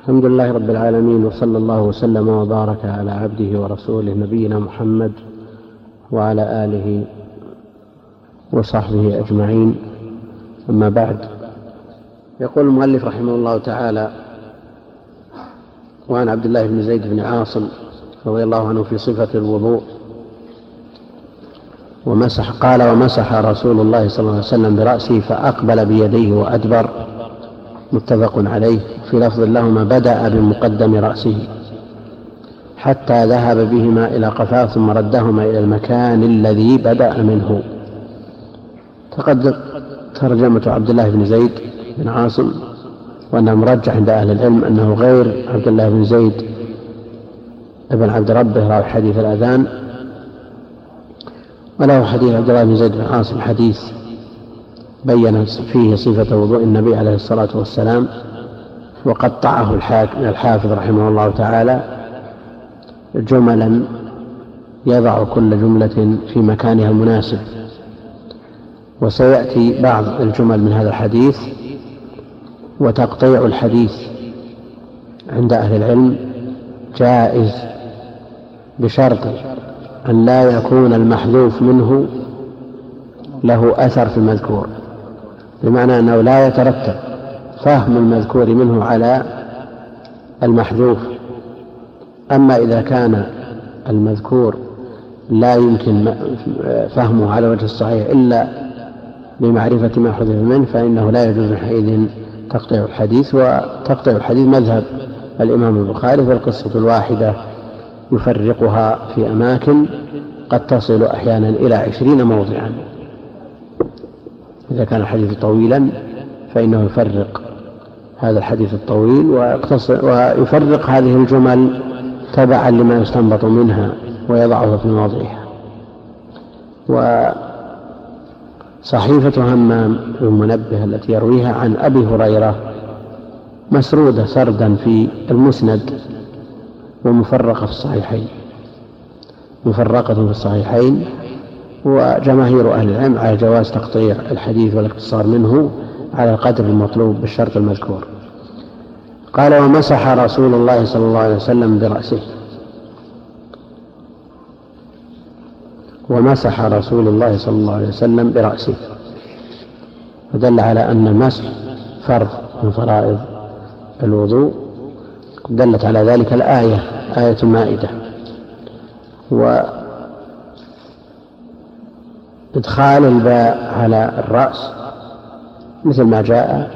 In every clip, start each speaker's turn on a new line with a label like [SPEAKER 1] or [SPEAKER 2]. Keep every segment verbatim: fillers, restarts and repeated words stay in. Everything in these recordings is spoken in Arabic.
[SPEAKER 1] الحمد لله رب العالمين، وصلى الله وسلم وبارك على عبده ورسوله نبينا محمد وعلى آله وصحبه أجمعين. أما بعد، يقول المؤلف رحمه الله تعالى: وعن عبد الله بن زيد بن عاصم رضي الله عنه في صفة الوضوء ومسح قال: ومسح رسول الله صلى الله عليه وسلم برأسه فأقبل بيديه وأدبر، متفق عليه. في لفظ لهما: بدأ بمقدم رأسه حتى ذهب بهما إلى قفاه ثم ردهما إلى المكان الذي بدأ منه. تقدم ترجمة عبد الله بن زيد بن عاصم، وأنه مرجح عند أهل العلم أنه غير عبد الله بن زيد ابن عبد ربه راوي حديث الأذان، وله حديث عبد الله بن زيد بن عاصم حديث بين فيه صفة وضوء النبي عليه الصلاة والسلام، وقطعه الحافظ رحمه الله تعالى جملا يضع كل جملة في مكانها المناسب. وسيأتي بعض الجمل من هذا الحديث. وتقطيع الحديث عند أهل العلم جائز بشرط أن لا يكون المحذوف منه له أثر في المذكور، بمعنى أنه لا يترتب فهم المذكور منه على المحذوف. أما إذا كان المذكور لا يمكن فهمه على وجه الصحيح إلا بمعرفة ما حذف منه، فإنه لا يجوز حينئذ تقطيع الحديث. وتقطيع الحديث مذهب الإمام البخاري، فالقصة الواحدة يفرقها في أماكن قد تصل أحيانا إلى عشرين موضعا. إذا كان الحديث طويلا فإنه يفرق هذا الحديث الطويل ويفرق هذه الجمل تبعا لما يستنبط منها ويضعها في مواضعها. وصحيفة همام بن منبه التي يرويها عن أبي هريرة مسرودة سردا في المسند، ومفرقة في الصحيحين مفرقة في الصحيحين وجماهير أهل العلم على جواز تقطيع الحديث والاقتصار منه على القدر المطلوب بالشرط المذكور. قال: ومسح رسول الله صلى الله عليه وسلم برأسه. ومسح رسول الله صلى الله عليه وسلم برأسه، ودل على أن المسح فرض من فرائض الوضوء، دلت على ذلك الآية آية المائدة. وإدخال الباء على الرأس مثل ما جاء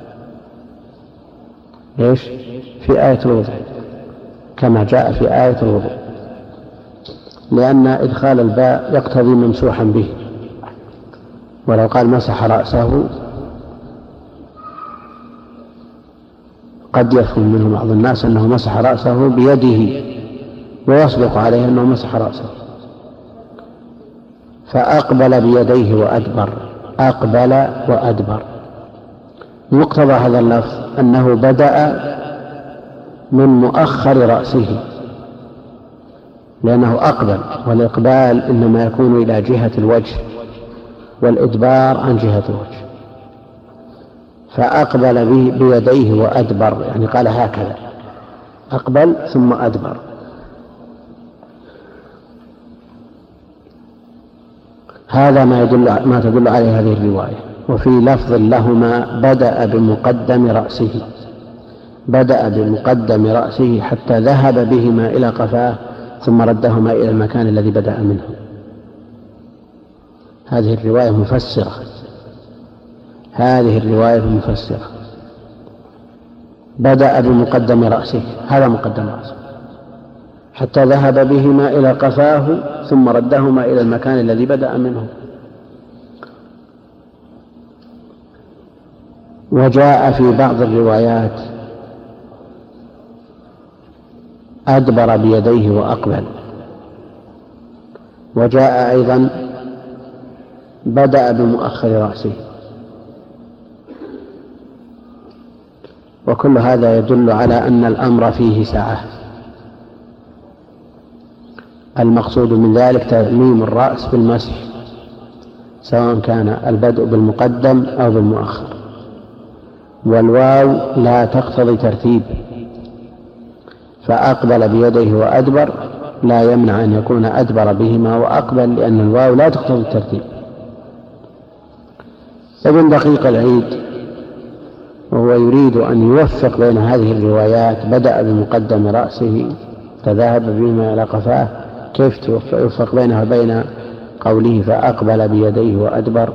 [SPEAKER 1] إيش في آية الوضوء، كما جاء في آية الوضوء، لأن إدخال الباء يقتضي ممسوحا به. ولو قال مسح رأسه قد يفهم منه بعض الناس أنه مسح رأسه بيده ويصدق عليه أنه مسح رأسه. فأقبل بيديه وأدبر، أقبل وأدبر. مقتضى هذا اللفظ أنه بدأ من مؤخر رأسه، لأنه أقبل، والإقبال إنما يكون إلى جهة الوجه، والإدبار عن جهة الوجه. فأقبل بيديه وأدبر، يعني قال هكذا: أقبل ثم أدبر. هذا ما يدل ما تدل عليه هذه الرواية. وفي لفظ لهما: بدأ بمقدم رأسه، بدأ بمقدم رأسه حتى ذهب بهما إلى قفاه ثم ردهما إلى المكان الذي بدأ منه. هذه الرواية مفسرة هذه الرواية مفسرة بدأ بمقدم رأسه، هذا مقدم رأسه، حتى ذهب بهما إلى قفاه ثم ردهما إلى المكان الذي بدأ منه. وجاء في بعض الروايات: أدبر بيديه وأقبل. وجاء أيضا: بدأ بمؤخر رأسه. وكل هذا يدل على أن الأمر فيه سعة. المقصود من ذلك تعميم الرأس بالمسح، سواء كان البدء بالمقدم أو بالمؤخر. والواو لا تقتضي ترتيب، فأقبل بيديه وأدبر لا يمنع أن يكون أدبر بهما وأقبل، لأن الواو لا تقتضي الترتيب. ابن دقيق العيد وهو يريد أن يوفق بين هذه الروايات بدأ بمقدم رأسه فذهب بهما إلى قفاه، كيف يوفق بينها وبين قوله فأقبل بيديه وأدبر؟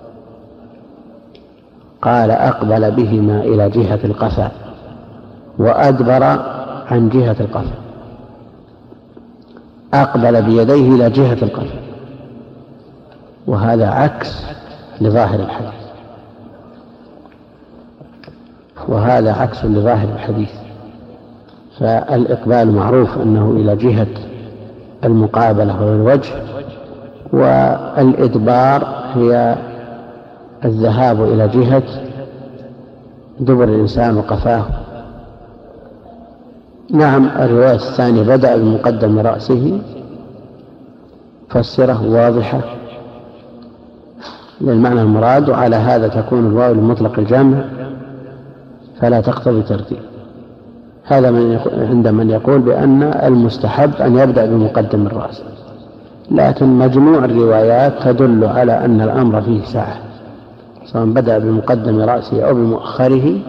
[SPEAKER 1] قال أقبل بهما إلى جهة القفا وأدبر عن جهة القفا، أقبل بيديه إلى جهة القفا، وهذا عكس لظاهر الحديث، وهذا عكس لظاهر الحديث. فالإقبال معروف أنه إلى جهة المقابلة والوجه، والإدبار هي الذهاب إلى جهة دبر الإنسان وقفاه. نعم، الرواية الثانية بدأ بمقدم رأسه فسره واضحة للمعنى المراد، وعلى هذا تكون الواو لمطلق الجمع فلا تقتضي ترتيب. هذا من عند من يقول بأن المستحب أن يبدأ بمقدم الرأس، لكن مجموع الروايات تدل على أن الأمر فيه سعة، سواء بدأ بمقدم رأسه أو بمؤخره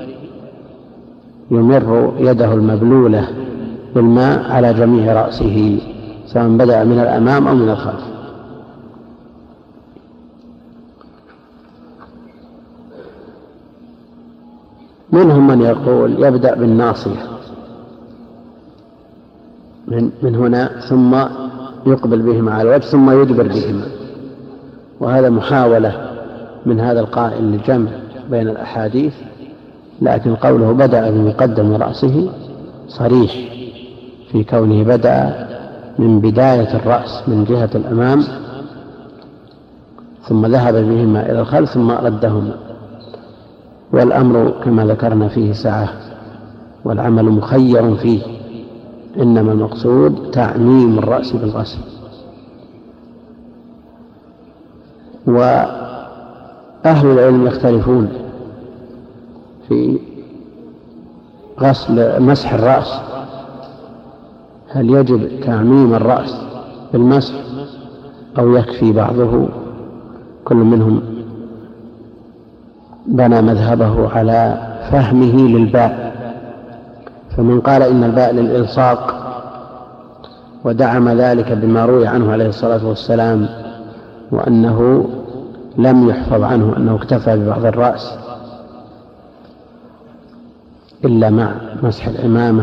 [SPEAKER 1] يمر يده المبلولة بالماء على جميع رأسه، سواء بدأ من الأمام أو من الخلف. منهم من يقول يبدأ بالناصية من, من هنا ثم يقبل بهما على الوجه ثم يدبر بهما، وهذا محاولة من هذا القائل للجمع بين الأحاديث، لكن قوله بدأ بمقدم رأسه صريح في كونه بدأ من بداية الرأس من جهة الأمام ثم ذهب بهما إلى الخلف ثم ردهما، والأمر كما ذكرنا فيه سعة والعمل مخير فيه، إنما المقصود تعميم الرأس بالغسل. وأهل العلم يختلفون في غسل مسح الرأس، هل يجب تعميم الرأس بالمسح أو يكفي بعضه؟ كل منهم بنى مذهبه على فهمه للباء، فمن قال إن الباء للإلصاق ودعم ذلك بما روي عنه عليه الصلاة والسلام، وأنه لم يحفظ عنه أنه اكتفى ببعض الرأس إلا مع مسح العمامة،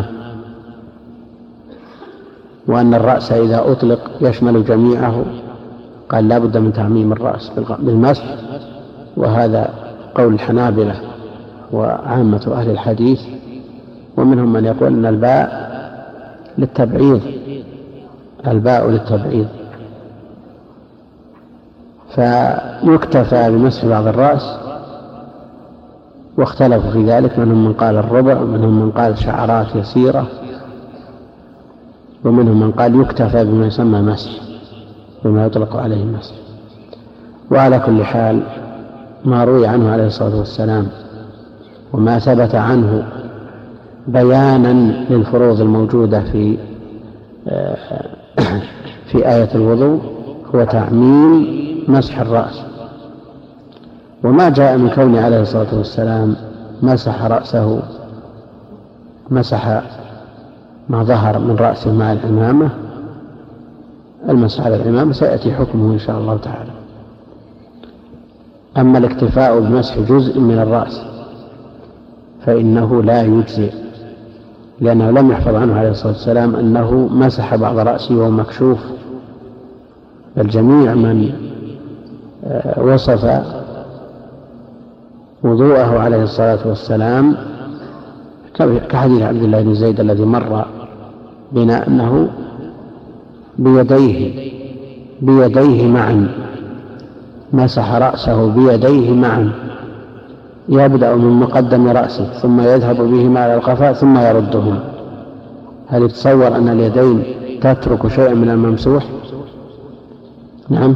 [SPEAKER 1] وأن الرأس إذا أطلق يشمل جميعه، قال لا بد من تعميم الرأس بالمسح، وهذا قول الحنابلة وعامة أهل الحديث. ومنهم من يقول أن الباء للتبعيض، الباء للتبعيض، فيكتفى بمسح بعض الرأس، واختلفوا في ذلك، منهم من قال الربع ومنهم من قال شعرات يسيرة، ومنهم من قال يكتفى بما يسمى مسح، بما يطلق عليه مسح. وعلى كل حال ما روي عنه عليه الصلاة والسلام وما ثبت عنه بيانا للفروض الموجودة في في آية الوضوء هو تعميم مسح الرأس. وما جاء من كونه عليه الصلاة والسلام مسح رأسه، مسح ما ظهر من رأسه مع العمامة، المسح على العمامة سيأتي حكمه إن شاء الله تعالى. أما الاكتفاء بمسح جزء من الرأس فإنه لا يجزئ، لأنه لم يحفظ عنه عليه الصلاة والسلام أنه مسح بعض رأسه وهو مكشوف، بل جميع من وصف وضوءه عليه الصلاة والسلام كحديث عبد الله بن زيد الذي مر بنا أنه بيديه بيديه معا مسح رأسه بيديه معا، يبدأ من مقدم رأسه ثم يذهب بهما على القفاء ثم يردهما. هل يتصور أن اليدين تترك شيئا من الممسوح؟ نعم،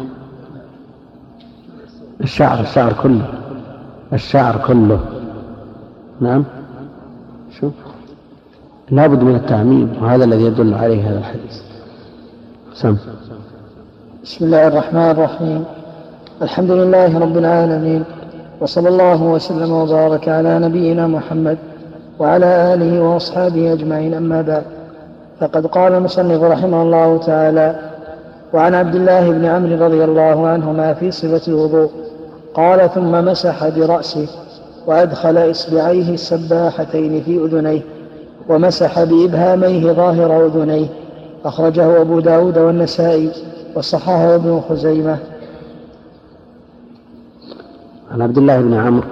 [SPEAKER 1] الشعر الشعر كله الشعر كله نعم. شوف لا بد من التعميم، وهذا الذي يدل عليه هذا الحديث. سم.
[SPEAKER 2] بسم الله الرحمن الرحيم. الحمد لله رب العالمين، وصلى الله وسلم وبارك على نبينا محمد وعلى آله وأصحابه أجمعين، أما بعد. فقد قال المصنف رحمه الله تعالى: وعن عبد الله بن عمرو رضي الله عنهما في صفة الوضوء قال: ثم مسح برأسه وأدخل إصبعيه السباحتين في أذنيه ومسح بإبهاميه ظاهر أذنيه. أخرجه أبو داود والنسائي وصححه ابن خزيمة.
[SPEAKER 1] عن عبد الله بن عمرو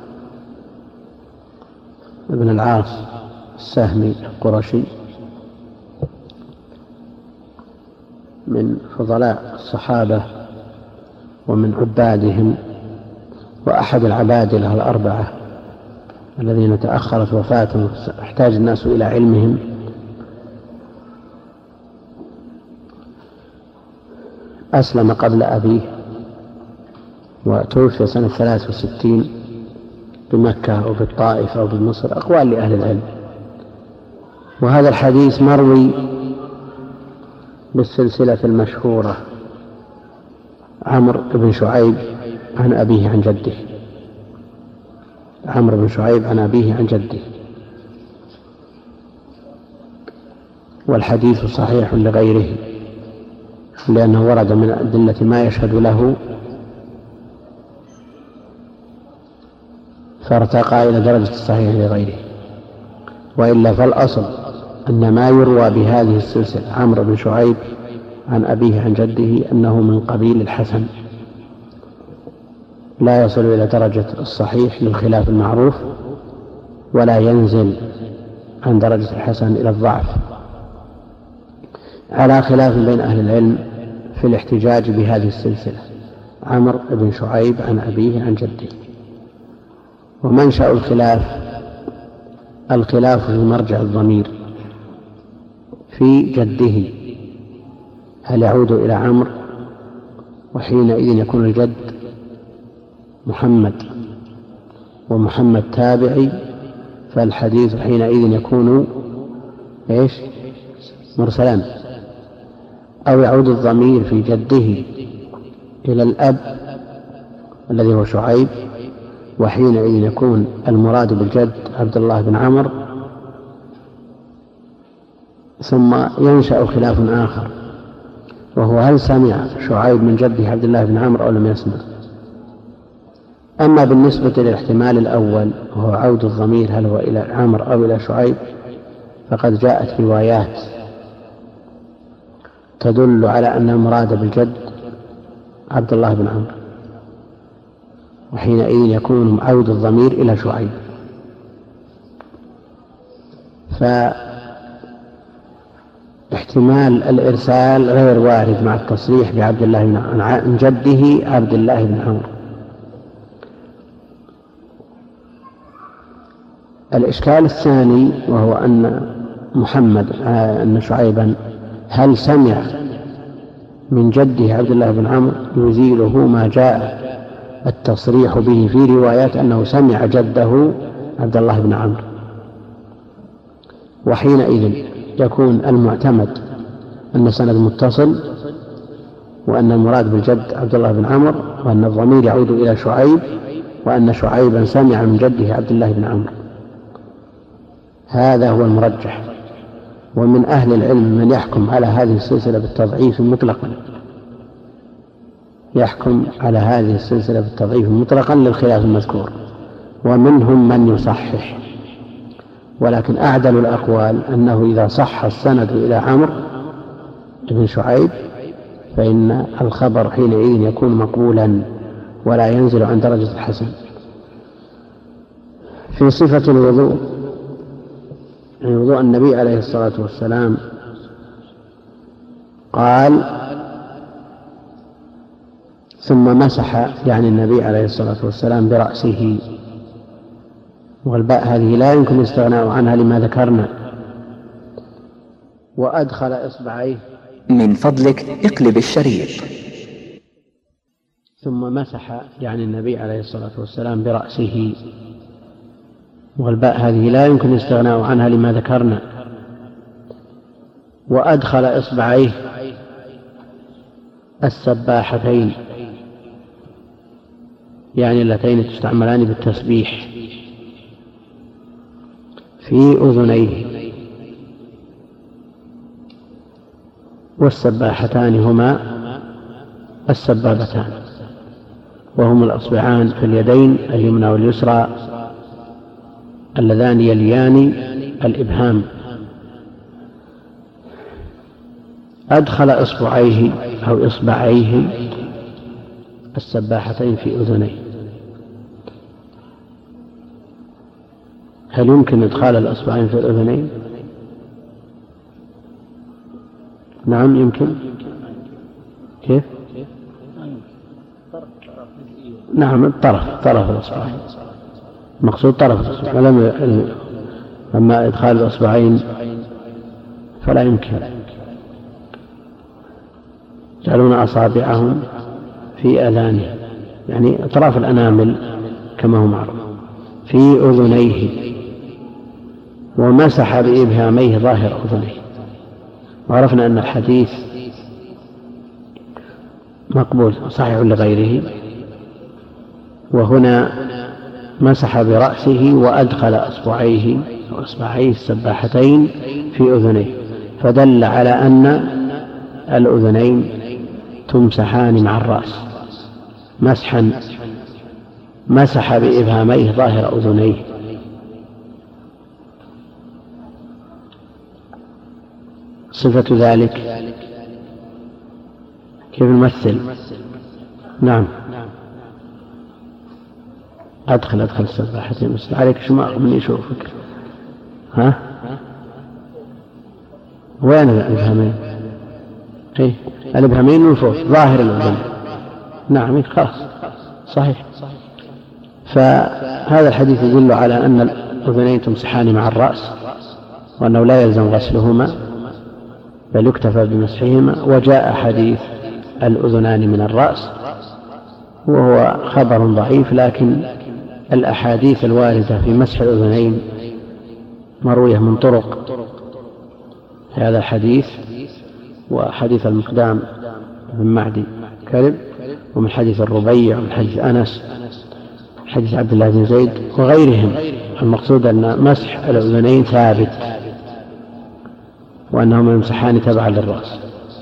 [SPEAKER 1] بن العاص السهمي القرشي من فضلاء الصحابة ومن عبادهم، وأحد العبادلة الأربعة الذين تأخرت وفاتهم احتاج الناس إلى علمهم. أسلم قبل أبيه وتوفي سنة ثلاث وستين بمكة أو بالطائف أو بمصر، أقوال لأهل العلم. وهذا الحديث مروي بالسلسلة المشهورة: عمرو بن شعيب عن أبيه عن جده، عمرو بن شعيب عن أبيه عن جده. والحديث صحيح لغيره، لأنه ورد من أدلة ما يشهد له فارتقى إلى درجة الصحيح لغيره. وإلا فالأصل أن ما يروى بهذه السلسلة عمرو بن شعيب عن أبيه عن جده أنه من قبيل الحسن، لا يصل إلى درجة الصحيح للخلاف المعروف، ولا ينزل عن درجة الحسن إلى الضعف، على خلاف بين أهل العلم في الاحتجاج بهذه السلسلة: عمرو بن شعيب عن أبيه عن جده. ومنشأ الخلاف الخلاف في مرجع الضمير في جده، هل يعود إلى عمرو وحينئذ يكون الجد محمد ومحمد تابعي، فالحديث حينئذ يكون إيش؟ مرسلا، أو يعود الضمير في جده إلى الأب الذي هو شعيب، وحينئذ يكون المراد بالجد عبد الله بن عمرو. ثم ينشأ خلاف آخر، وهو هل سمع شعيب من جده عبد الله بن عمرو أو لم يسمع. أما بالنسبة للاحتمال الأول وهو عود الضمير هل هو إلى عمرو أو إلى شعيب، فقد جاءت روايات تدل على أن المراد بالجد عبد الله بن عمرو، وحينئذ يكون عود الضمير إلى شعيب. فاحتمال الإرسال غير وارد مع التصريح بعبد الله بن عمرو عن جده عبد الله بن عمرو. الإشكال الثاني وهو أن محمد أن شعيبا هل سمع من جده عبد الله بن عمرو، يزيله ما جاء التصريح به في روايات أنه سمع جده عبد الله بن عمرو، وحينئذ يكون المعتمد أن السند متصل، وأن المراد بالجد عبد الله بن عمرو، وأن الضمير يعود إلى شعيب، وأن شعيبا سمع من جده عبد الله بن عمرو. هذا هو المرجح. ومن أهل العلم من يحكم على هذه السلسلة بالتضعيف مطلقا، يحكم على هذه السلسلة بالتضعيف مطلقا للخلاف المذكور، ومنهم من يصحح. ولكن أعدل الأقوال أنه إذا صح السند إلى عمرو بن شعيب فإن الخبر حينئذ يكون مقبولا ولا ينزل عن درجة الحسن. في صفة الوضوء، يعني وضوء النبي عليه الصلاة والسلام، قال: ثم مسح، يعني النبي عليه الصلاة والسلام، برأسه. والباء هذه لا يمكن الاستغناء عنها لما ذكرنا. وأدخل إصبعيه.
[SPEAKER 3] من فضلك اقلب الشريط.
[SPEAKER 1] ثم مسح، يعني النبي عليه الصلاة والسلام، برأسه. والباء هذه لا يمكن الاستغناء عنها لما ذكرنا. وأدخل إصبعيه السباحتين، يعني اللتين تستعملان بالتسبيح، في أذنيه. والسباحتان هما السبابتان، وهما الأصبعان في اليدين اليمنى واليسرى اللذان يليان الإبهام. أدخل إصبعيه أو إصبعيه السباحتين في أذنيه. هل يمكن إدخال الإصبعين في الأذنين؟ نعم يمكن. كيف؟ نعم الطرف طرف الإصبع، مقصود طرف الإصبع. أما إدخال الإصبعين فلا يمكن. يجعلون أصابعهم في آذانه، يعني أطراف الأنامل كما هو معروف، في أذنيه، ومسح بإبهاميه ظاهر أذنيه. وعرفنا أن الحديث مقبول صحيح لغيره، وهنا مسح برأسه وأدخل أصبعيه وأصبعيه السباحتين في أذنيه، فدل على أن الأذنين تمسحان مع الرأس مسحا، مسح بإبهاميه ظاهر أذنيه. صفة ذلك كيف نمثل؟ نعم أدخل أدخل السباحتين بس عليك شماغ من يشوفك. ها وين الإبهامين؟ إيه الإبهامين من فوق ظاهر الأذن. نعم خلاص صحيح. فهذا الحديث يدل على أن الأذنين تمسحان مع الرأس، وأنه لا يلزم غسلهما بل يكتفى بمسحهما. وجاء حديث الأذنان من الرأس وهو خبر ضعيف، لكن الأحاديث الواردة في مسح الأذنين مروية من طرق هذا الحديث، وحديث المقدام بن معدي كرب، ومن حديث الربيع، ومن حديث أنس، حديث عبد الله بن زيد وغيرهم. المقصود أن مسح الأذنين ثابت، وأنهما يمسحان تبعا للرأس.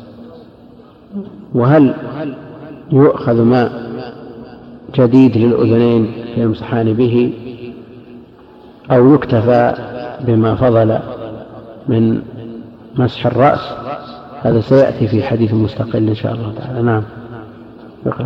[SPEAKER 1] وهل يؤخذ ماء جديد للأذنين يمسحان به، أو يكتفى بما فضل من مسح الرأس؟ هذا سيأتي في حديث مستقل إن شاء الله تعالى. نعم اقرأ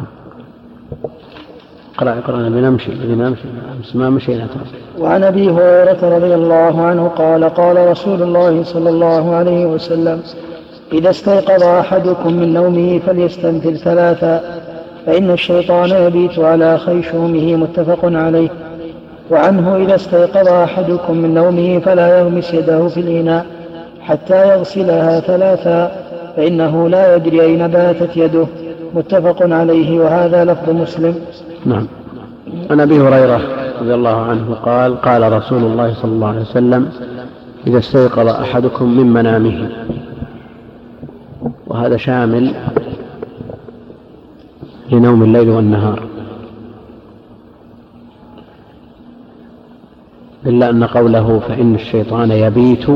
[SPEAKER 1] اقرأ اقرأ بنمشي بنمشي ما مشينا.
[SPEAKER 2] وعن أبي هريرة رضي الله عنه قال قال رسول الله صلى الله عليه وسلم: إذا استيقظ أحدكم من نومه فليستنفر ثلاثا، فإن الشيطان يبيت على خيشومه. متفق عليه. وعنه: إذا استيقظ أحدكم من نومه فلا يغمس يده في الإناء حتى يغسلها ثلاثا، فإنه لا يدري أين باتت يده. متفق عليه. وهذا لفظ مسلم.
[SPEAKER 1] نعم. عن أبي هريرة رضي الله عنه قال قال رسول الله صلى الله عليه وسلم: إذا استيقظ أحدكم من منامه. وهذا شامل لنوم الليل والنهار، إلا أن قوله فإن الشيطان يبيت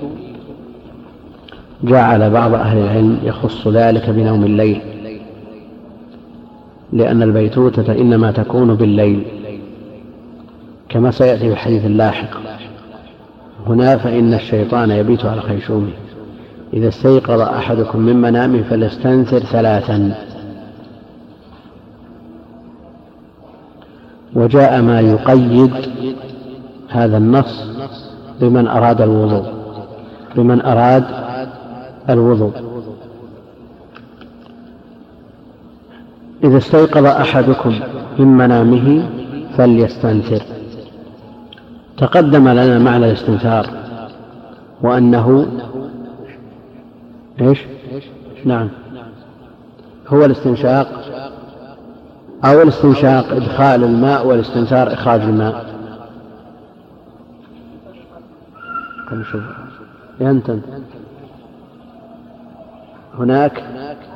[SPEAKER 1] جعل بعض أهل العلم يخص ذلك بنوم الليل، لأن البيتوتة إنما تكون بالليل كما سيأتي في الحديث اللاحق. هنا فإن الشيطان يبيت على خيشومه. إذا استيقظ أحدكم من منامه فليستنثر ثلاثا. وجاء ما يقيد هذا النص بمن أراد الوضوء بمن أراد الوضوء إذا استيقظ أحدكم من منامه فليستنثر. تقدم لنا معنى الاستنثار، وأنه إيش؟ نعم هو الاستنشاق، أو الاستنشاق إدخال الماء، والاستنثار إخراج الماء. كم شوف ينتن هناك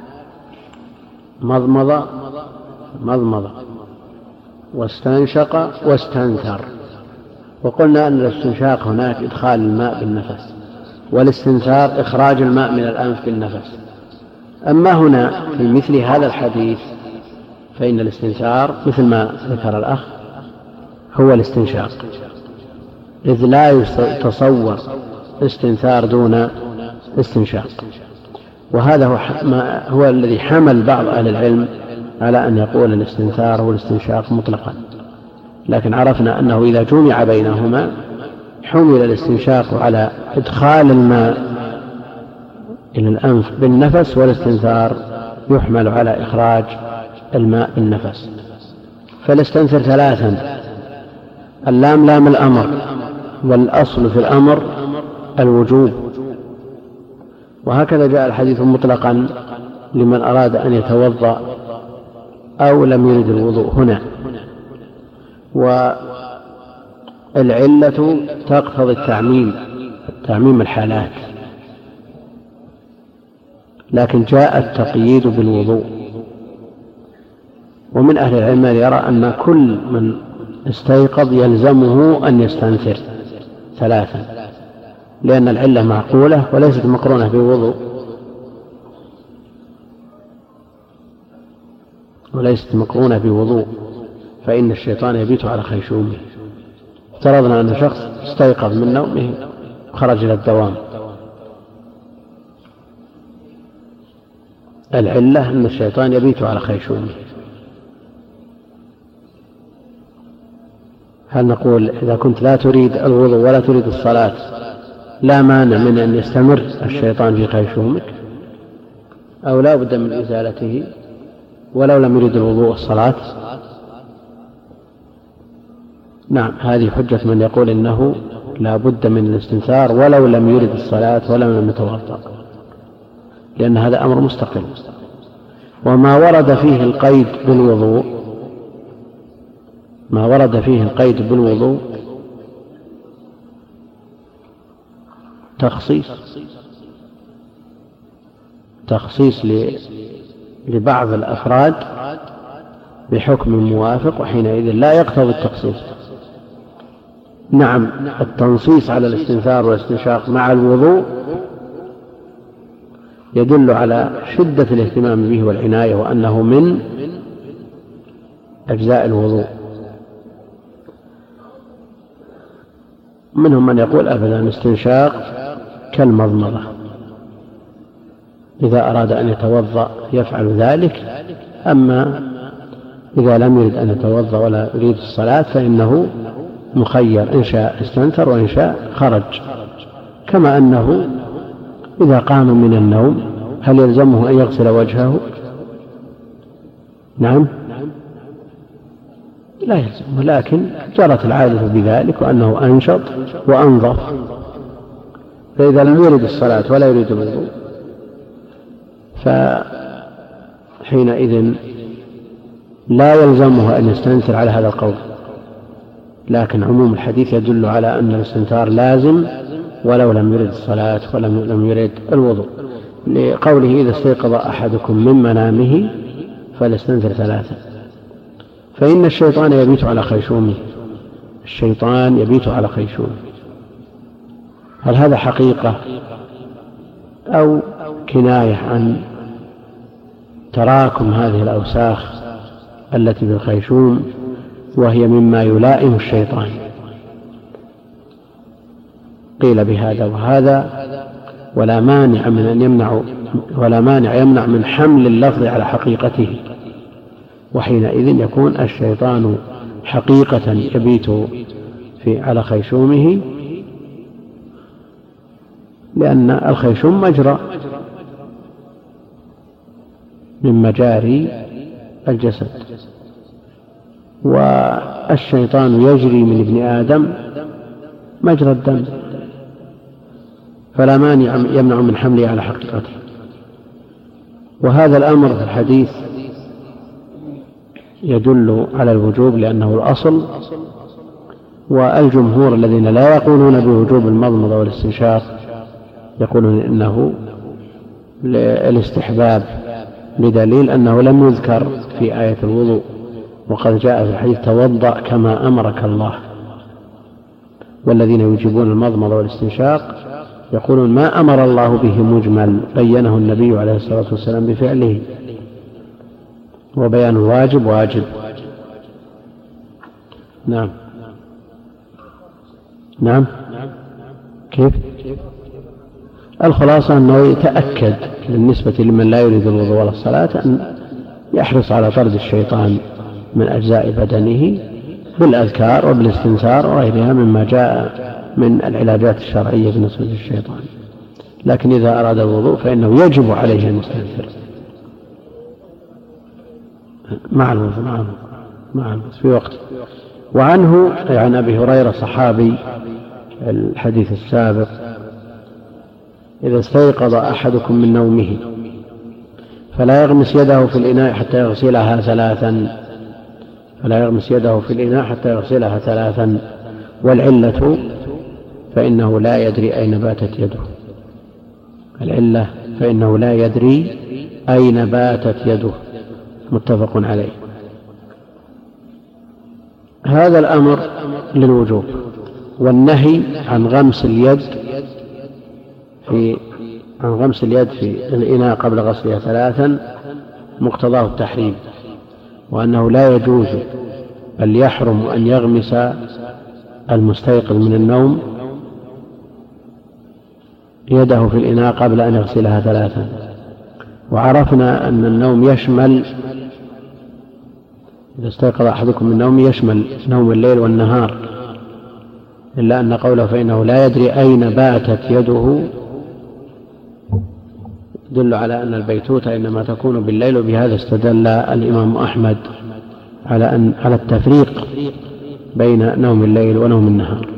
[SPEAKER 1] مضمضة مضمضة واستنشق واستنثر، وقلنا أن الاستنشاق هناك إدخال الماء بالنفس، والاستنثار إخراج الماء من الأنف بالنفس. أما هنا في مثل هذا الحديث فإن الاستنثار مثل ما ذكر الأخ هو الاستنشاق، إذ لا يتصور استنثار دون استنشاق. وهذا هو, هو الذي حمل بعض أهل العلم على أن يقول الاستنثار والاستنشاق مطلقا، لكن عرفنا أنه إذا جمع بينهما حمل الاستنشاق على إدخال الماء إلى الأنف بالنفس، والاستنثار يحمل على إخراج الماء بالنفس. فالاستنثر ثلاثا، اللام لام الأمر، والأصل في الأمر الوجوب، وهكذا جاء الحديث مطلقا لمن أراد أن يتوضأ أو لم يرد الوضوء هنا. والعلة تقتضي التعميم، تعميم الحالات، لكن جاء التقييد بالوضوء. ومن أهل العلم يرى أن كل من استيقظ يلزمه أن يستنثر ثلاثا، لأن العلة معقولة وليست مقرونة بوضوء، وليست مقرونة بوضوء، فإن الشيطان يبيت على خيشومه. افترضنا أن شخص استيقظ من نومه وخرج إلى الدوام، العلة أن الشيطان يبيت على خيشومه. هل نقول إذا كنت لا تريد الوضوء ولا تريد الصلاة لا مانع من أن يستمر الشيطان في خيشومك، أو لا بد من إزالته ولو لم يريد الوضوء والصلاة؟ نعم، هذه حجة من يقول إنه لا بد من الاستنثار ولو لم يرد الصلاة ولم لم يتوضأ، لأن هذا أمر مستقل. وما ورد فيه القيد بالوضوء ما ورد فيه القيد بالوضوء تخصيص تخصيص لبعض الأفراد بحكم موافق، وحينئذ لا يقتضي التخصيص. نعم، التنصيص على الاستنثار والاستنشاق مع الوضوء يدل على شدة الاهتمام به والعناية، وأنه من أجزاء الوضوء. منهم من يقول أبدا الاستنشاق كالمضمضة، إذا أراد أن يتوضأ يفعل ذلك، أما إذا لم يرد أن يتوضأ ولا يريد الصلاة فإنه مخير، إن شاء استنثر وإن شاء خرج. كما أنه إذا قام من النوم هل يلزمه أن يغسل وجهه؟ نعم، لا يلزمه، لكن جرت العادة بذلك وأنه أنشط وأنظف. فإذا لم يرد الصلاة ولا يريد الوضوء فحينئذ لا يلزمه أن يستنثر على هذا القول، لكن عموم الحديث يدل على أن الاستنثار لازم ولو لم يرد الصلاة ولم لم يرد الوضوء، لقوله إذا استيقظ أحدكم من منامه فليستنثر ثلاثة. فإن الشيطان يبيت على خيشومه، الشيطان يبيت على خيشومه. هل هذا حقيقة أو كناية عن تراكم هذه الأوساخ التي في الخيشوم وهي مما يلائم الشيطان؟ قيل بهذا وهذا، ولا مانع من أن يمنع ولا مانع يمنع من حمل اللفظ على حقيقته، وحينئذ يكون الشيطان حقيقة يبيت في على خيشومه، لأن الخيشوم مجرى من مجاري الجسد، والشيطان يجري من ابن آدم مجرى الدم، فلا مانع يمنع من حمله على حقيقته. وهذا الأمر في الحديث يدل على الوجوب لأنه الأصل، والجمهور الذين لا يقولون بوجوب المضمضة والاستنشاق يقولون إنه للاستحباب بدليل أنه لم يذكر في آية الوضوء، وقد جاء في الحديث توضأ كما أمرك الله. والذين يجيبون المضمضة والاستنشاق يقولون ما أمر الله به مجمل، بينه النبي عليه الصلاة والسلام بفعله، وبيان الواجب واجب. نعم نعم كيف؟ الخلاصة أنه يتأكد بالنسبة لمن لا يريد الوضوء ولا الصلاة أن يحرص على طرد الشيطان من أجزاء بدنه بالأذكار وبالاستنثار وغيرها مما جاء من العلاجات الشرعية بالنسبة للشيطان. لكن إذا أراد الوضوء فإنه يجب عليه أن يستنثر مع الوضوء مع الوضوء مع الوضوء في وقته. وعنه عن أبي هريرة صحابي الحديث السابق: إذا استيقظ أحدكم من نومه فلا يغمس يده في الإناء حتى يغسلها ثلاثا فلا يغمس يده في الإناء حتى يغسلها ثلاثا والعلة فإنه لا يدري أين باتت يده. العلة فإنه لا يدري أين باتت يده. متفق عليه. هذا الأمر للوجوب، والنهي عن غمس اليد في عن غمس اليد في الإناء قبل غسلها ثلاثا مقتضاه التحريم، وأنه لا يجوز بل يحرم أن يغمس المستيقظ من النوم يده في الإناء قبل أن يغسلها ثلاثا. وعرفنا أن النوم يشمل، إذا استيقظ أحدكم من النوم يشمل نوم الليل والنهار، إلا أن قوله فإنه لا يدري أين باتت يده يدل على أن البيتوتة إنما تكون بالليل، وبهذا استدل الإمام أحمد على أن على التفريق بين نوم الليل ونوم النهار.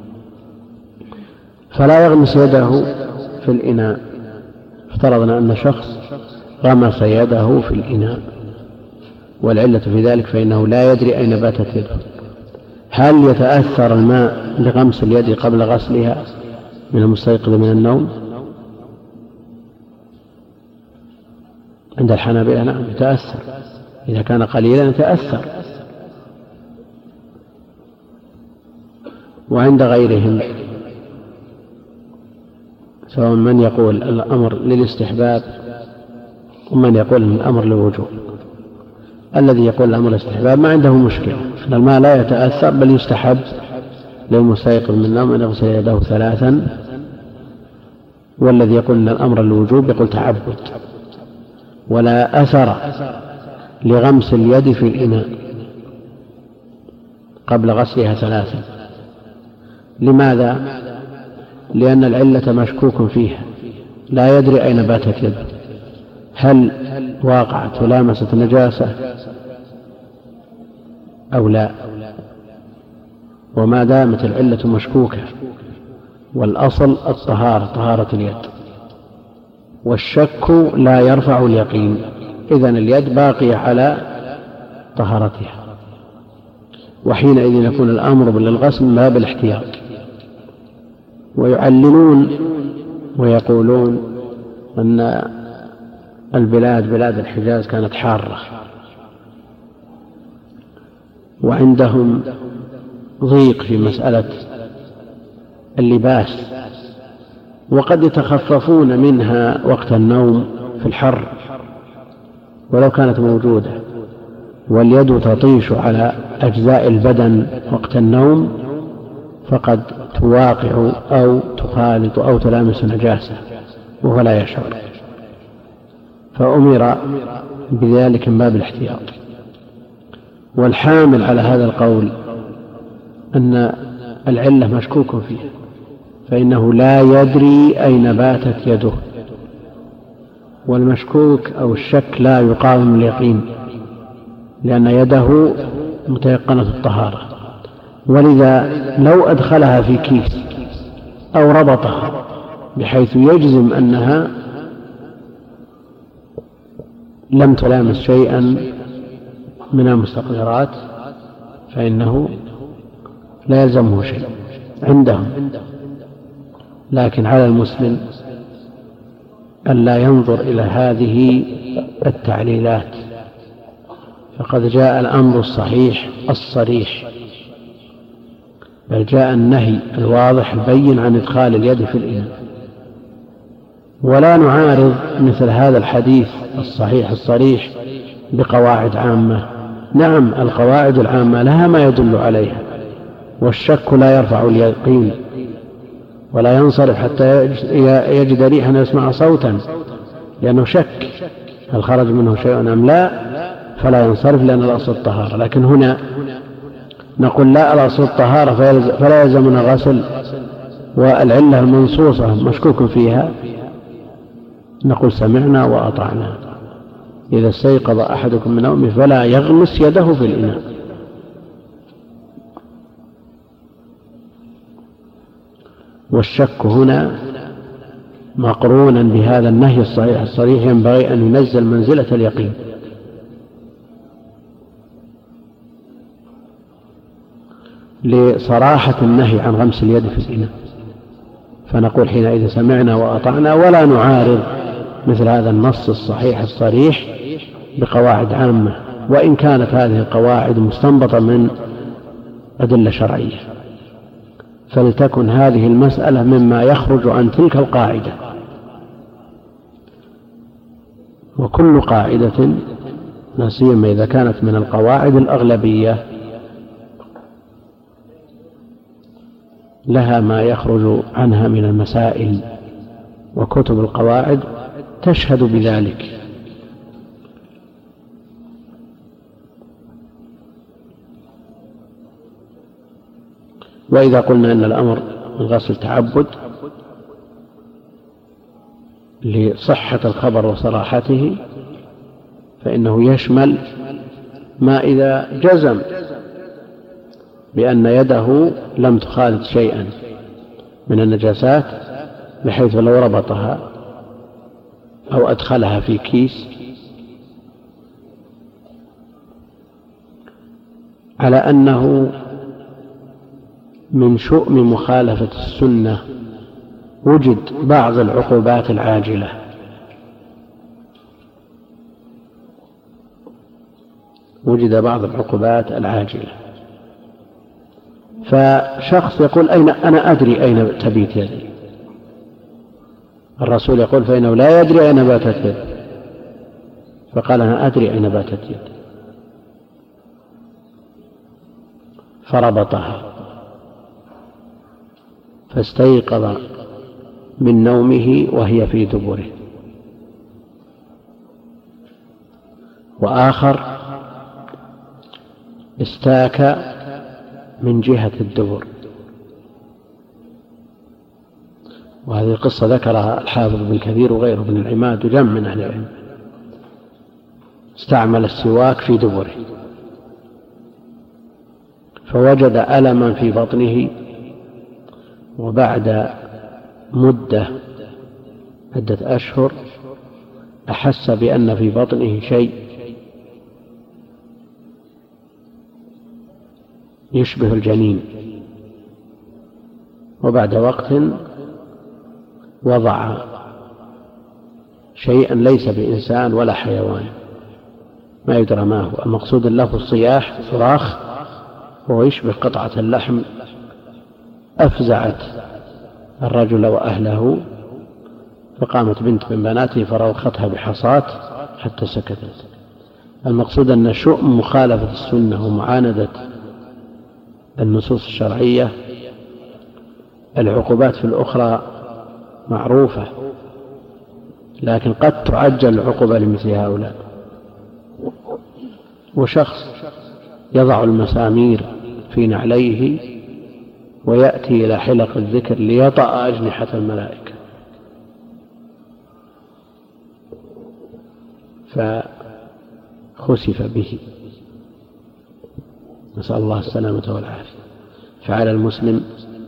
[SPEAKER 1] فلا يغمس يده في الإناء. افترضنا أن شخص غمس يده في الإناء، والعلة في ذلك فإنه لا يدري أين باتت يده. هل يتأثر الماء لغمس اليد قبل غسلها من المستيقظ من النوم؟ عند الحنابلة نعم يتأثر، إذا كان قليلا يتأثر. وعند غيرهم سواء من يقول الأمر للاستحباب ومن يقول الأمر للوجوب. الذي يقول الأمر للاستحباب ما عنده مشكلة، أن الماء لا يتأثر بل يستحب للمستيقظ من النوم أن يغسل يده ثلاثا. والذي يقول أن الأمر للوجوب يقول تعبد، ولا أثر لغمس اليد في الإناء قبل غسلها ثلاثا. لماذا؟ لأن العلة مشكوك فيها، لا يدري أين باتت يده، هل واقعت ولامست نجاسة أو لا. وما دامت العلة مشكوكة والأصل الطهارة طهارة اليد، والشك لا يرفع اليقين، إذن اليد باقية على طهارتها، وحينئذ يكون الأمر بالغسل من باب الاحتياط. ويعللون ويقولون أن البلاد بلاد الحجاز كانت حارة، وعندهم ضيق في مسألة اللباس، وقد يتخففون منها وقت النوم في الحر ولو كانت موجودة، واليد تطيش على أجزاء البدن وقت النوم فقد تواقع أو تخالط أو تلامس نجاسة وهو لا يشعر، فأمر بذلك من باب الاحتياط. والحامل على هذا القول أن العلة مشكوك فيه، فإنه لا يدري أين باتت يده، والمشكوك أو الشك لا يقاوم اليقين، لأن يده متيقنة الطهارة. ولذا لو أدخلها في كيس أو ربطها بحيث يجزم أنها لم تلامس شيئا من المستقذرات فإنه لا يلزمه شيء عندهم. لكن على المسلم ألا ينظر إلى هذه التعليلات، فقد جاء الأمر الصحيح الصريح، بل جاء النهي الواضح البين عن إدخال اليد في الإناء. ولا نعارض مثل هذا الحديث الصحيح الصريح بقواعد عامة. نعم، القواعد العامة لها ما يدل عليها، والشك لا يرفع اليقين، ولا ينصرف حتى يجد ريحا يسمع صوتا، لأنه شك هل خرج منه شيء أم لا، فلا ينصرف لأن الأصل الطهارة. لكن هنا نقول لا، الأصل الطهارة فلا يلزمنا الغسل، والعلة المنصوصة مشكوك فيها، نقول سمعنا وأطعنا. إذا استيقظ أحدكم من نومه فلا يغمس يده في الإناء. والشك هنا مقرونا بهذا النهي الصحيح الصريح، ينبغي أن ينزل منزلة اليقين. لصراحة النهي عن غمس اليد في الإناء، فنقول حينئذ سمعنا وأطعنا، ولا نعارض مثل هذا النص الصحيح الصريح بقواعد عامة، وإن كانت هذه القواعد مستنبطة من أدلة شرعية، فلتكن هذه المسألة مما يخرج عن تلك القاعدة. وكل قاعدة لا سيما إذا كانت من القواعد الأغلبية لها ما يخرج عنها من المسائل، وكتب القواعد تشهد بذلك. وإذا قلنا أن الأمر الغسل تعبد لصحة الخبر وصراحته، فإنه يشمل ما إذا جزم بأن يده لم تخالط شيئا من النجاسات، بحيث لو ربطها أو أدخلها في كيس على أنه من شؤم مخالفة السنة وجد بعض العقوبات العاجلة، وجد بعض العقوبات العاجلة فشخص يقول أين أنا أدري أين تبيت يدي، الرسول يقول فإنه لا يدري أين باتت يدي، فقال أنا أدري أين باتت يدي، فربطها، فاستيقظ من نومه وهي في دبره. وآخر استاك من جهة الدبر، وهذه القصة ذكرها الحافظ بن كثير وغيره من العماد وجمع من أهل العلم، استعمل السواك في دبره فوجد ألما في بطنه، وبعد مدة عدة أشهر أحس بأن في بطنه شيء يشبه الجنين، وبعد وقت وضع شيئا ليس بإنسان ولا حيوان، ما يدرى ما هو، المقصود له الصياح صراخ وهو يشبه قطعة اللحم، أفزعت الرجل وأهله، فقامت بنت من بناته فروختها بحصاة حتى سكتت. المقصود أن شؤم مخالفة السنة ومعاندة النصوص الشرعية العقوبات في الأخرى معروفة، لكن قد تعجل العقوبة لمثل هؤلاء. وشخص يضع المسامير في نعليه ويأتي إلى حلق الذكر ليطأ أجنحة الملائكة، فخسف به، نسأل الله السلامة والعافية. فعلى المسلم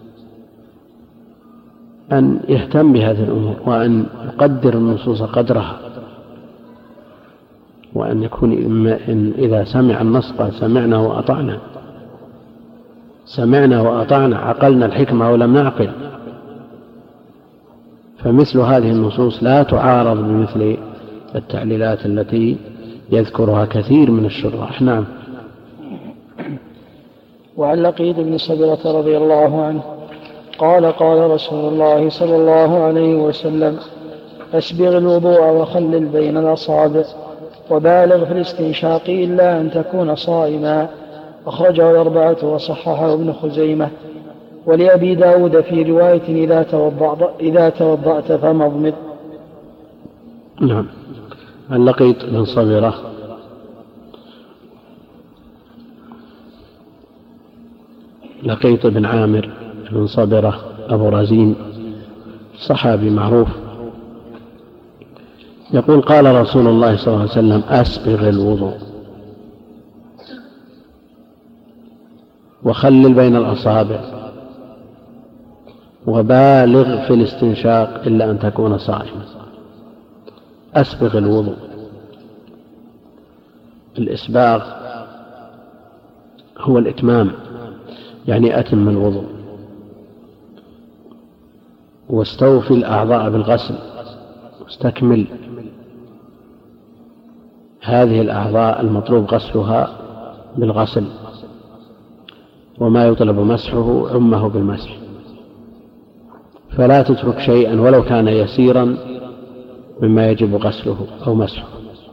[SPEAKER 1] أن يهتم بهذه الأمور، وأن يقدر النصوص قدرها، وأن يكون إن إذا سمع النص قال سمعنا وأطعنا، سمعنا وأطعنا، عقلنا الحكمة ولم نعقل، فمثل هذه النصوص لا تعارض بمثل التعليلات التي يذكرها كثير من الشراح. نعم.
[SPEAKER 2] وعن لقيط بن صبرة رضي الله عنه قال قال رسول الله صلى الله عليه وسلم: أسبغ الوضوء وخلل بين الأصابع وبالغ في الاستنشاق إلا أن تكون صائما. أخرجه الأربعة وصححه ابن خزيمة. ولأبي داود في رواية: إذا توضأت, إذا توضأت فمضمض.
[SPEAKER 1] نعم. عن لقيط بن صبرة لقيط بن عامر بن صبرة أبو رزين صحابي معروف، يقول: قال رسول الله صلى الله عليه وسلم: أسبغ الوضوء وخلل بين الأصابع وبالغ في الاستنشاق إلا أن تكون صائما. أسبغ الوضوء، الإسباغ هو الإتمام، يعني أتم الوضوء، واستوفي الأعضاء بالغسل، واستكمل هذه الأعضاء المطلوب غسلها بالغسل، وما يطلب مسحه عمه بالمسح، فلا تترك شيئا ولو كان يسيرا مما يجب غسله أو مسحه.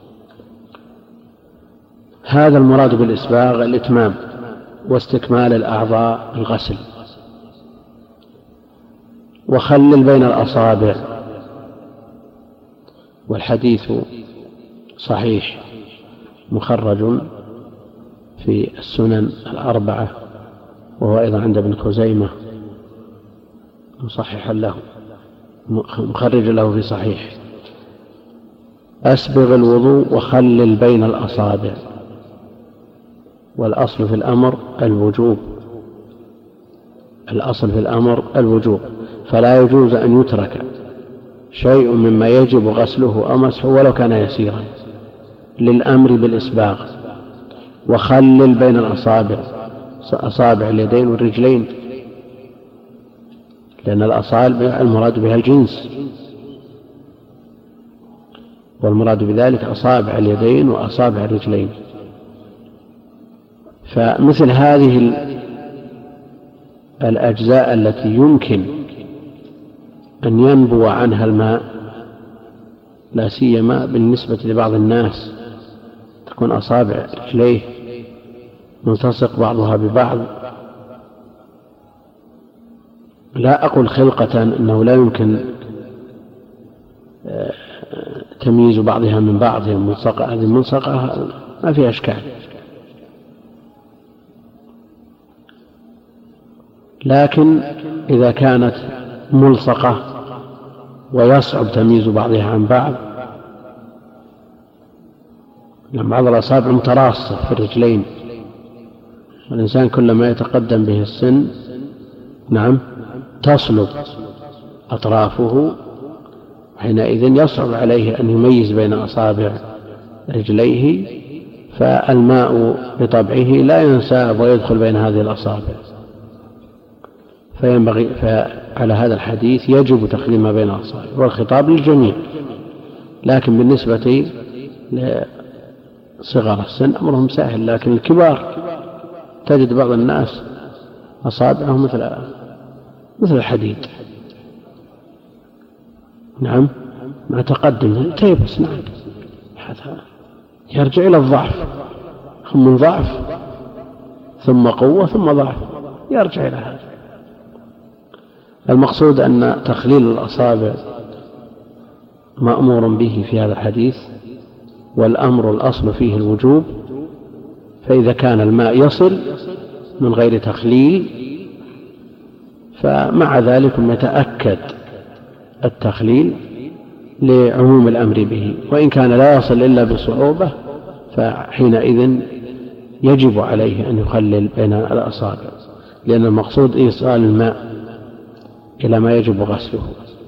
[SPEAKER 1] هذا المراد بالإسباغ الإتمام واستكمال الأعضاء الغسل. وخلل بين الأصابع، والحديث صحيح مخرج في السنن الأربعة، وهو أيضا عند ابن خزيمة مصححا له مخرج له في صحيح. أسبغ الوضوء وخلل بين الأصابع، والأصل في الأمر الوجوب، الأصل في الأمر الوجوب، فلا يجوز أن يترك شيء مما يجب غسله أو مسحه ولو كان يسيرا للأمر بالإسباغ. وخلل بين الأصابع، أصابع اليدين والرجلين، لأن الأصابع المراد بها الجنس، والمراد بذلك أصابع اليدين وأصابع الرجلين. فمثل هذه الأجزاء التي يمكن أن ينبو عنها الماء، لا سيما بالنسبة لبعض الناس تكون أصابع رجليه ملتصق بعضها ببعض، لا أقول خلقة أنه لا يمكن تمييز بعضها من بعض، هذه الملصقة ما فيها أشكال، لكن إذا كانت ملصقة ويصعب تمييز بعضها عن بعض، لأن بعض الأصابع متراصة في الرجلين، والإنسان كلما يتقدم به السن نعم تصلب أطرافه، حينئذ يصعب عليه أن يميز بين أصابع رجليه، فالماء بطبعه لا ينساب ويدخل بين هذه الأصابع، فينبغي فعلى هذا الحديث يجب تخليل ما بين الأصابع، والخطاب للجميع. لكن بالنسبة لصغار السن أمرهم سهل، لكن الكبار تجد بعض الناس أصابعهم مثل مثل الحديد، نعم مع تقدم تيبس، نعم يرجع إلى الضعف، من ضعف ثم قوة ثم ضعف، يرجع إلى هذا. المقصود أن تخليل الأصابع مأمور به في هذا الحديث، والأمر الأصل فيه الوجوب، فإذا كان الماء يصل من غير تخليل فمع ذلك يتأكد التخليل لعموم الأمر به، وإن كان لا يصل إلا بصعوبة فحينئذ يجب عليه أن يخلل بين الأصابع، لأن المقصود إيصال الماء إلى ما يجب غسله.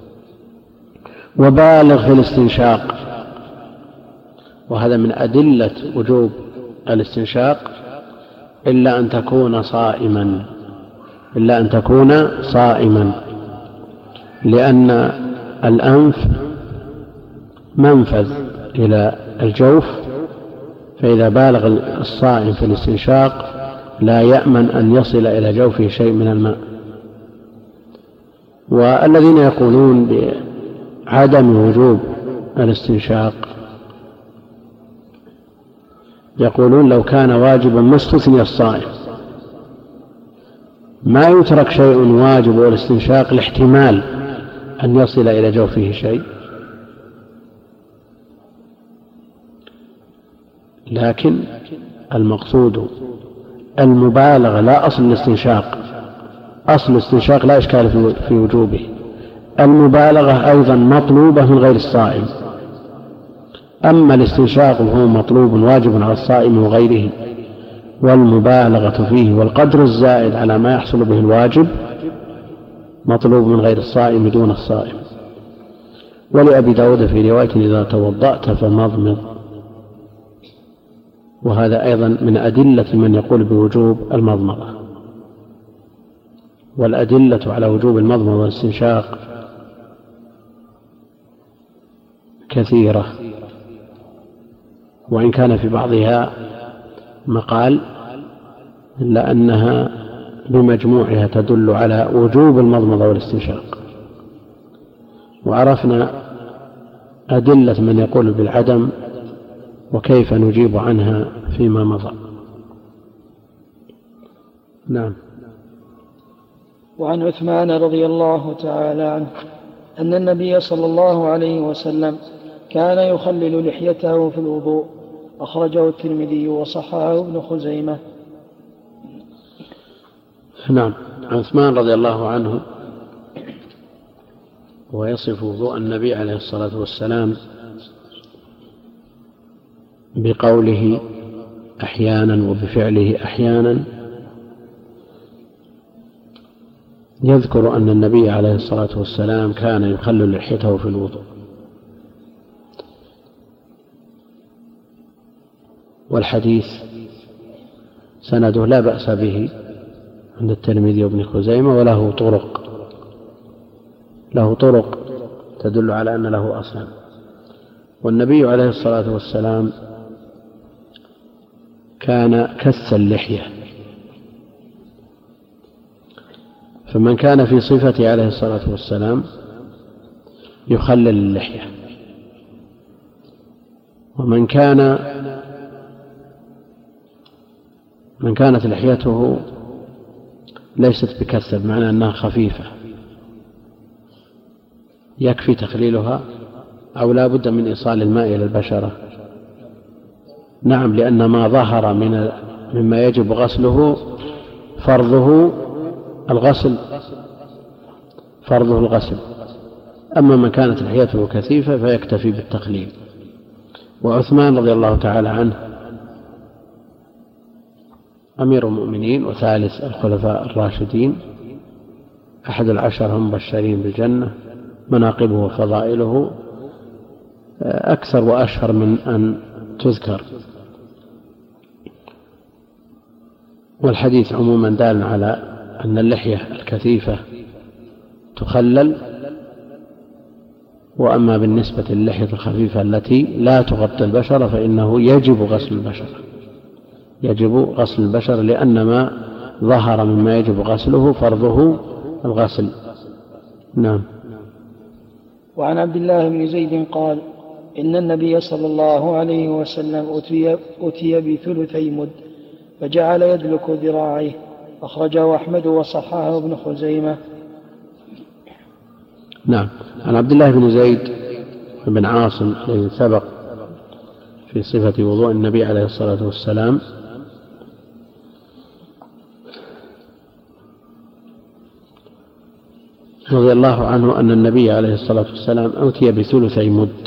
[SPEAKER 1] وبالغ في الاستنشاق، وهذا من أدلة وجوب الاستنشاق، إلا أن تكون صائما إلا أن تكون صائما لأن الأنف منفذ إلى الجوف، فإذا بالغ الصائم في الاستنشاق لا يأمن أن يصل إلى جوفه شيء من الماء. والذين يقولون بعدم وجوب الاستنشاق يقولون لو كان واجبا ما استثني الصائم، ما يترك شيء واجب والاستنشاق لاحتمال أن يصل إلى جوفه شيء، لكن المقصود المبالغة لا أصل الاستنشاق. أصل الاستنشاق لا إشكال في وجوبه، المبالغة أيضا مطلوبة من غير الصائم. أما الاستنشاق وهو مطلوب واجب على الصائم وغيره، والمبالغة فيه والقدر الزائد على ما يحصل به الواجب مطلوب من غير الصائم دون الصائم. ولأبي داود في رواية إذا توضأت فمضمض، وهذا أيضا من أدلة من يقول بوجوب المضمضة. والأدلة على وجوب المضمضة والاستنشاق كثيرة، وإن كان في بعضها مقال إلا أنها بمجموعها تدل على وجوب المضمضة والاستنشاق. وعرفنا أدلة من يقول بالعدم وكيف نجيب عنها فيما مضى. نعم.
[SPEAKER 2] وعن عثمان رضي الله تعالى عنه أن النبي صلى الله عليه وسلم كان يخلل لحيته في الوضوء، أخرجه الترمذي وصححه ابن خزيمة.
[SPEAKER 1] نعم. عثمان رضي الله عنه ويصف وضوء النبي عليه الصلاة والسلام بقوله أحيانا وبفعله أحيانا، يذكر أن النبي عليه الصلاة والسلام كان يخلل لحيته في الوضوء. والحديث سنده لا بأس به عند الترمذي وابن خزيمة، وله طرق له طرق تدل على أن له أصلا. والنبي عليه الصلاة والسلام كان كث اللحية، فمن كان في صفته عليه الصلاة والسلام يخلل اللحية، ومن كان من كانت لحيته ليست بكثة بمعنى أنها خفيفة يكفي تخليلها، أو لا بد من إيصال الماء إلى البشرة. نعم، لأن ما ظهر من مما يجب غسله فرضه الغسل فرضه الغسل أما من كانت لحيته كثيفة فيكتفي بالتخليل. وعثمان رضي الله تعالى عنه أمير المؤمنين وثالث الخلفاء الراشدين، أحد العشر هم مبشرين بالجنة، مناقبه وفضائله أكثر وأشهر من أن تذكر. والحديث عموما دال على أن اللحية الكثيفة تخلل، وأما بالنسبة للحية الخفيفة التي لا تغطي البشرة فإنه يجب غسل البشرة يجب غسل البشر لأن ما ظهر مما يجب غسله فرضه الغسل. نعم.
[SPEAKER 2] وعن عبد الله بن زيد قال إن النبي صلى الله عليه وسلم أتي, أتي بثلثي مد فجعل يدلك ذراعيه، أخرجه أحمد وصححه ابن خزيمة.
[SPEAKER 1] نعم. عن عبد الله بن زيد بن عاصم الذي سبق في صفة وضوء النبي عليه الصلاة والسلام رضي الله عنه أن النبي عليه الصلاة والسلام أوتي بثلثي مد،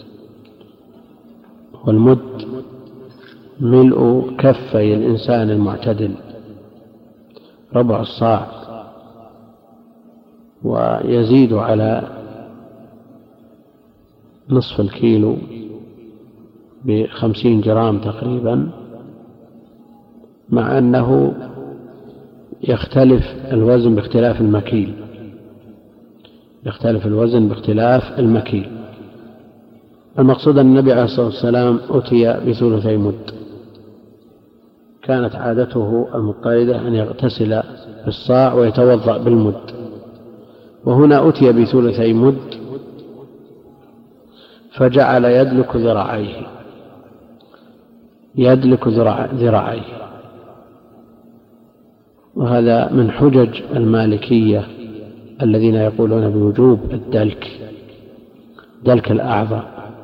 [SPEAKER 1] والمد ملء كفي الإنسان المعتدل ربع الصاع، ويزيد على نصف الكيلو بخمسين جرام تقريبا، مع أنه يختلف الوزن باختلاف المكيل، يختلف الوزن باختلاف المكيل. المقصود أن النبي عليه الصلاة والسلام أتي بثلثي مد، كانت عادته المضطردة أن يغتسل بالصاع ويتوضأ بالمد، وهنا أتي بثلثي مد فجعل يدلك ذراعيه يدلك ذراعيه وهذا من حجج المالكية الذين يقولون بوجوب الدلك، دلك الأعضاء.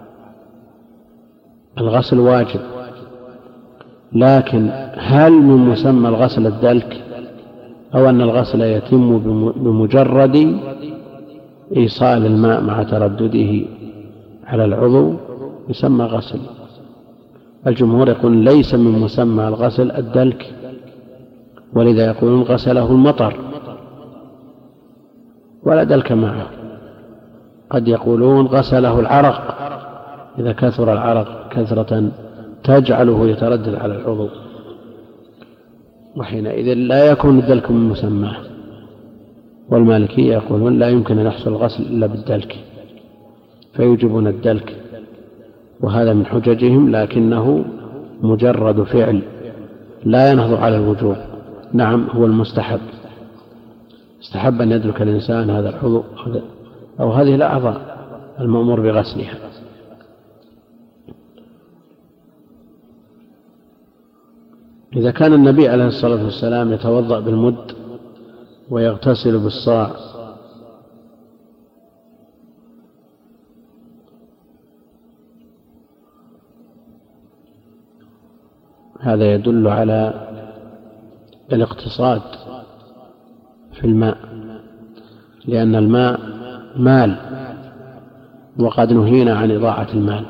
[SPEAKER 1] الغسل واجب، لكن هل من مسمى الغسل الدلك أو أن الغسل يتم بمجرد إيصال الماء مع تردده على العضو يسمى غسل؟ الجمهور يقول ليس من مسمى الغسل الدلك، ولذا يقولون غسله المطر ولا دلك معه. قد يقولون غسله العرق إذا كثر العرق كثرة تجعله يتردد على العضو، وحينئذ لا يكون الدلك من مسماه. والمالكية يقولون لا يمكن أن يحصل الغسل إلا بالدلك فيوجبون الدلك، وهذا من حججهم، لكنه مجرد فعل لا ينهض على الوجوب. نعم هو المستحب، استحب أن يدلك الإنسان هذا العضو أو هذه الأعضاء المأمور بغسلها. إذا كان النبي عليه الصلاة والسلام يتوضأ بالمد ويغتسل بالصاع هذا يدل على الاقتصاد في الماء، لأن الماء مال وقد نهينا عن إضاعة المال،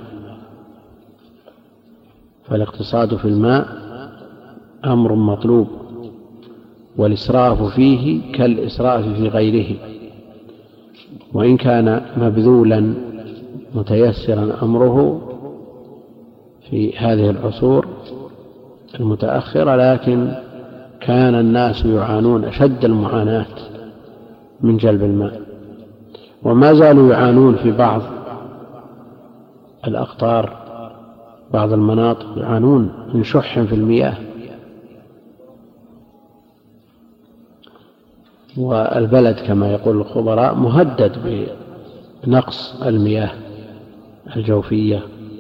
[SPEAKER 1] فالاقتصاد في الماء أمر مطلوب، والإسراف فيه كالإسراف في غيره، وإن كان مبذولا متيسرا أمره في هذه العصور المتأخرة، لكن كان الناس يعانون أشد المعاناة من جلب الماء، وما زالوا يعانون في بعض الأقطار، بعض المناطق يعانون من شح في المياه، والبلد كما يقول الخبراء مهدد بنقص المياه الجوفية.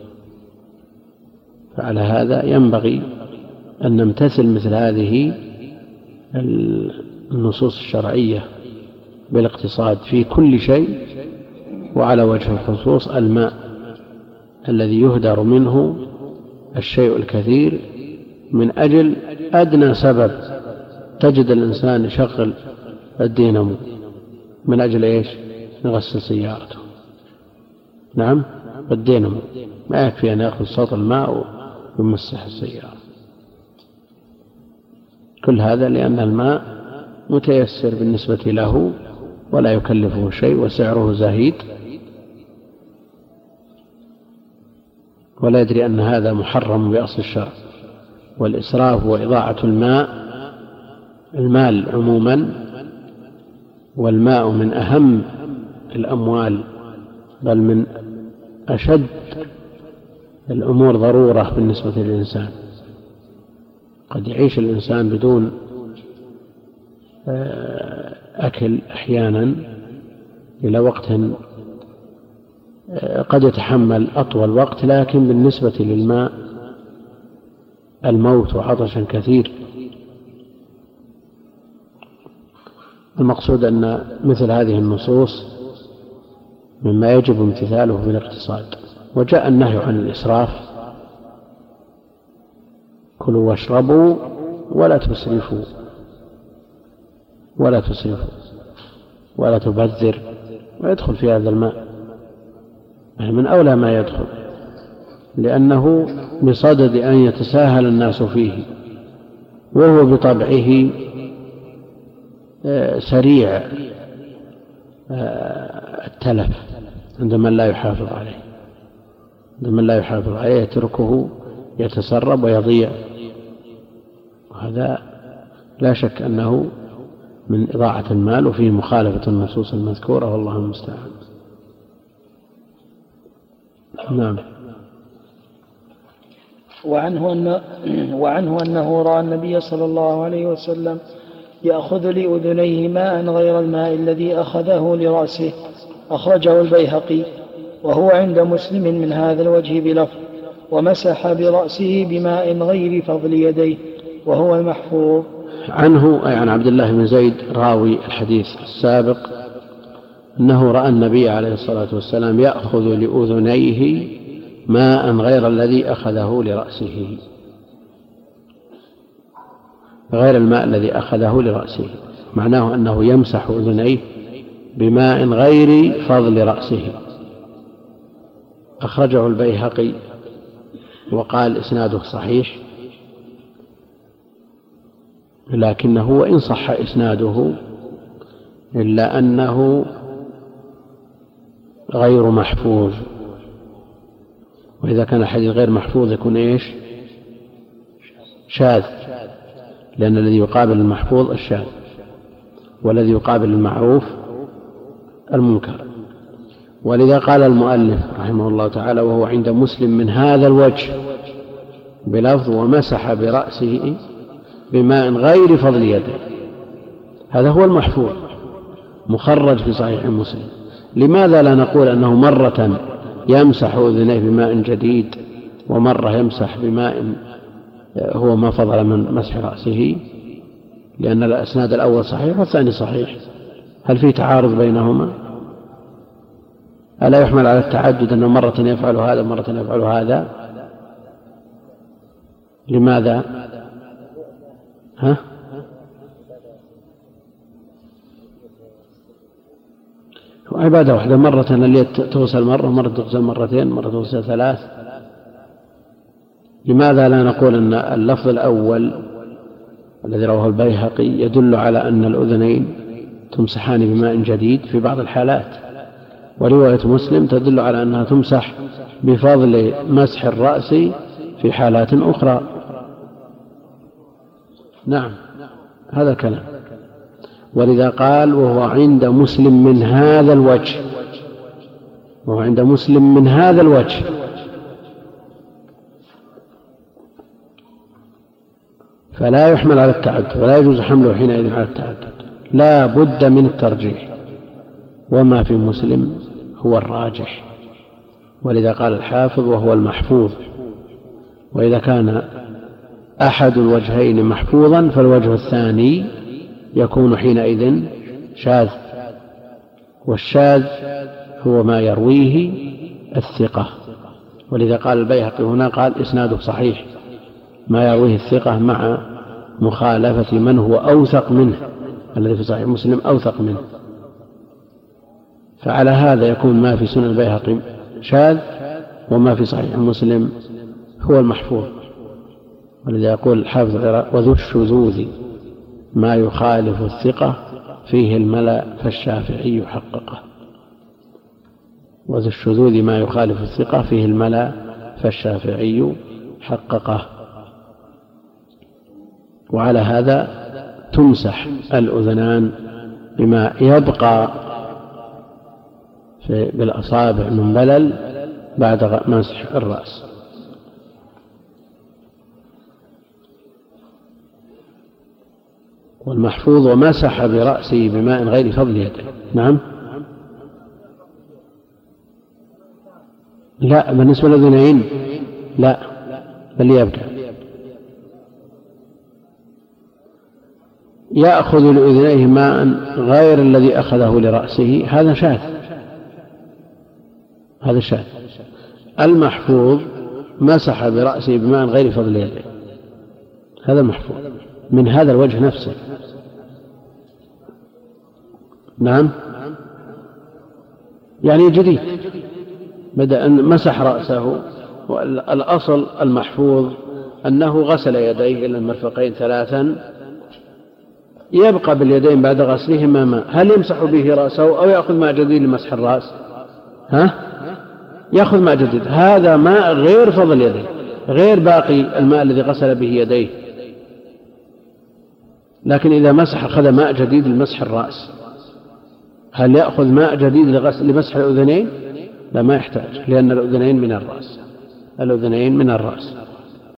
[SPEAKER 1] فعلى هذا ينبغي أن نمتثل مثل هذه النصوص الشرعية بالاقتصاد في كل شيء، وعلى وجه الخصوص الماء الذي يهدر منه الشيء الكثير من أجل أدنى سبب. تجد الإنسان يشغل الدينامو من أجل إيش؟ يغسل سيارته. نعم الدينامو ما يكفي أن يأخذ صوت الماء ويمسح السيارة. كل هذا لأن الماء متيسر بالنسبة له ولا يكلفه شيء وسعره زهيد، ولا يدري أن هذا محرم بأصل الشرع. والإسراف وإضاعة الماء المال عموما، والماء من أهم الأموال بل من أشد الأمور ضرورة بالنسبة للإنسان. قد يعيش الإنسان بدون أكل أحيانا إلى وقت قد يتحمل أطول وقت، لكن بالنسبة للماء الموت وعطشا كثير. المقصود أن مثل هذه النصوص مما يجب امتثاله بالاقتصاد. وجاء النهي عن الإسراف: كلوا واشربوا ولا تسرفوا ولا تسرفوا ولا تبذر، ويدخل في هذا الماء يعني من أولى ما يدخل، لأنه بصدد أن يتساهل الناس فيه، وهو بطبعه سريع التلف عندما لا يحافظ عليه عندما لا يحافظ عليه يتركه يتسرب ويضيع، وهذا لا شك أنه من إضاعة المال وفيه مخالفة النصوص المذكورة، والله المستعان. نعم.
[SPEAKER 2] وعنه, أن وعنه أنه رأى النبي صلى الله عليه وسلم يأخذ لأذنيه ماء غير الماء الذي أخذه لرأسه، أخرجه البيهقي، وهو عند مسلم من هذا الوجه بلفظ ومسح برأسه بماء غير فضل يديه، وهو المحفوظ.
[SPEAKER 1] عنه أي عن عبد الله بن زيد راوي الحديث السابق أنه رأى النبي عليه الصلاة والسلام يأخذ لأذنيه ماء غير الذي أخذه لرأسه، غير الماء الذي أخذه لرأسه، معناه أنه يمسح أذنيه بماء غير فضل رأسه. أخرجه البيهقي وقال إسناده صحيح، لكنه وإن صح إسناده إلا أنه غير محفوظ، وإذا كان الحديث غير محفوظ يكون إيش؟ شاذ، لأن الذي يقابل المحفوظ الشاذ، والذي يقابل المعروف المنكر. ولذا قال المؤلف رحمه الله تعالى وهو عند مسلم من هذا الوجه بلفظ ومسح برأسه بماء غير فضل يده، هذا هو المحفوظ مخرج في صحيح مسلم. لماذا لا نقول أنه مرة يمسح أذنيه بماء جديد ومرة يمسح بماء هو ما فضل من مسح رأسه؟ لأن الأسناد الأول صحيح والثاني صحيح، هل في تعارض بينهما؟ ألا يحمل على التعدد أنه مرة يفعل هذا ومرة يفعل هذا؟ لماذا؟ ها؟ عبادة واحدة، مرة اللي تغسل مرة، مرة تغسل مرتين، مرة تغسل ثلاث. لماذا لا نقول أن اللفظ الأول الذي رواه البيهقي يدل على أن الأذنين تمسحان بماء جديد في بعض الحالات، ورواية مسلم تدل على أنها تمسح بفضل مسح الرأس في حالات أخرى؟ نعم، هذا كلام. ولذا قال وهو عند مسلم من هذا الوجه، وهو عند مسلم من هذا الوجه، فلا يحمل على التعدد ولا يجوز حمله حينئذ على التعدد، لا بد من الترجيح، وما في مسلم هو الراجح. ولذا قال الحافظ وهو المحفوظ. وإذا كان أحد الوجهين محفوظا فالوجه الثاني يكون حينئذ شاذ، والشاذ هو ما يرويه الثقة. ولذا قال البيهقي هنا قال إسناده صحيح، ما يرويه الثقة مع مخالفة من هو أوثق منه، الذي في صحيح مسلم أوثق منه. فعلى هذا يكون ما في سنن البيهقي شاذ، وما في صحيح مسلم هو المحفوظ. ولذا يقول الحافظ وذو الشذوذ ما يخالف الثقة فيه الملأ فالشافعي حققه. وذو الشذوذ ما يخالف الثقة فيه الملأ فالشافعي حققه. وعلى هذا تمسح الأذنان بما يبقى بالأصابع من بلل بعد مسح الرأس. والمحفوظ ومسح برأسه بماء غير فضل يده. نعم، لا بالنسبة للأذنين لا، بل يبدأ يأخذ لأذنيه ماء غير الذي أخذه لرأسه، هذا شاذ، هذا شاذ. المحفوظ مسح برأسه بماء غير فضل يده، هذا محفوظ من هذا الوجه نفسه. نعم، يعني جديد، بدأ أن مسح رأسه. والأصل المحفوظ أنه غسل يديه إلى المرفقين ثلاثا، يبقى باليدين بعد غسلهما ماء، هل يمسح به رأسه أو يأخذ ماء جديد لمسح الرأس؟ ها؟ يأخذ ماء جديد، هذا ماء غير فضل يديه، غير باقي الماء الذي غسل به يديه. لكن إذا مسح أخذ ماء جديد لمسح الرأس، هل يأخذ ماء جديد لمسح الأذنين؟ لا، ما يحتاج، لأن الأذنين من الرأس، الأذنين من الرأس.